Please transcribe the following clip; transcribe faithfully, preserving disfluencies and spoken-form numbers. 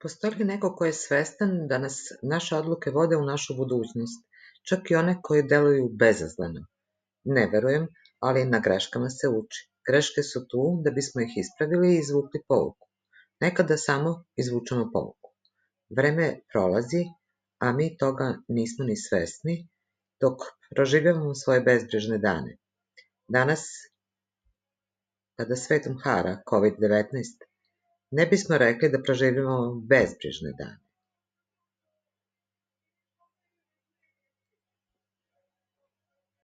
Postoji li neko ko je svestan da nas naše odluke vode u našu budućnost, čak i one koje deluju bezazleno? Ne verujem, ali na greškama se uči. Greške su tu da bismo ih ispravili i izvukli pouku. Nekada samo izvučemo pouku. Vreme prolazi, a mi toga nismo ni svesni, dok proživljavamo svoje bezbrižne dane. Danas, kada svetom hara kovid devetnaest, ne bismo rekli da proživljavamo bezbrižne dane.